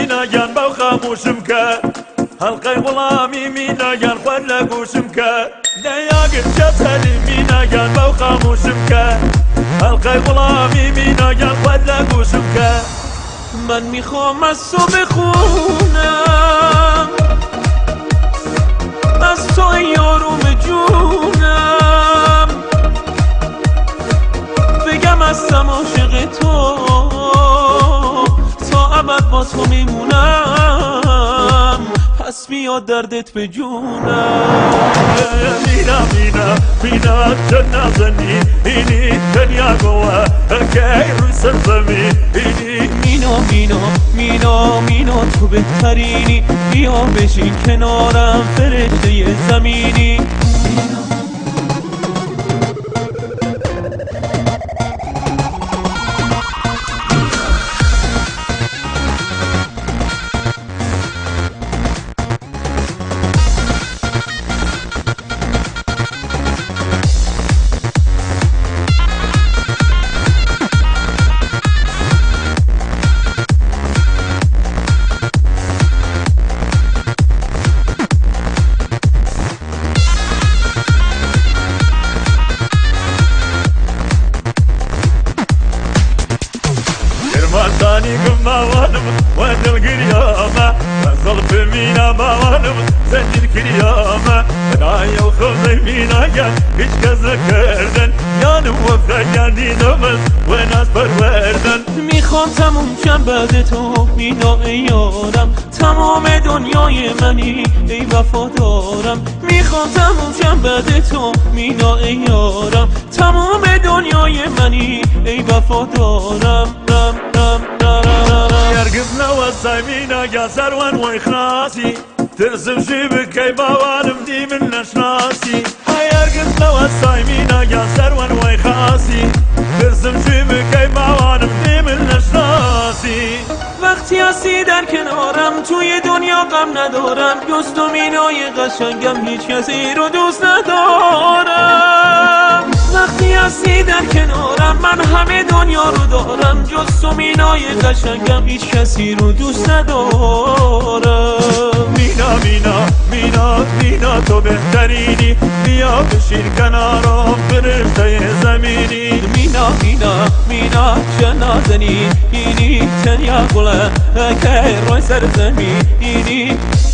مینا گیان باو خاموشم کرد حلقه غلامی مینا گیان خود لگوشم کرد نیاگن چپلی مینا گیان باو خاموشم کرد حلقه غلامی مینا گیان خود لگوشم کرد من میخوام از تو بخونم از تو یارم جونم بگم هستم عاشق تو تا ابد با تو میمونم پس بیاد دردت به جونم مینا مینا مینا چه نازنی اینی دنیا گوه که روی سرزمین اینی مینا مینا مینا مینا تو بهترینی بیا بشین کنارم فرشته زمینی ثاني قماوانم وين القيامة صلب مينا باوانم زنجر كريامة نايا وخوزي مينا قال هيش كذكردن يانم وفقاني نمز وناس پروردن میخوام تموم شم بعد تو مینا ای یارم تمام دنیای منی ای وفادارم میخوام تموم شم بعد تو مینا ای یارم تمام دنیای منی ای وفادارم يرقبنا وسايمينا قاسر وان ويخناسي ترسم جيبك كي باوانم دي من نشناسي يرقبنا وسايمينا قاسر وان ويخاسي ترسم جيبك كي باوانم دي من نشناسي وقتی هستی در کنارم توی دنیا غم ندارم جز تو مینای قشنگم هیچ کسی رو دوست ندارم وقتی هستی در کنارم من همه دنیا رو دارم جز تو مینای قشنگم هیچ کسی رو دوست ندارم مینا مینا مینا مینا تو بهترینی بیا بشین کنارم فرشته زمینی مینا مینا مینا چه نازنی اینی تنیا گله که روی سر زمینی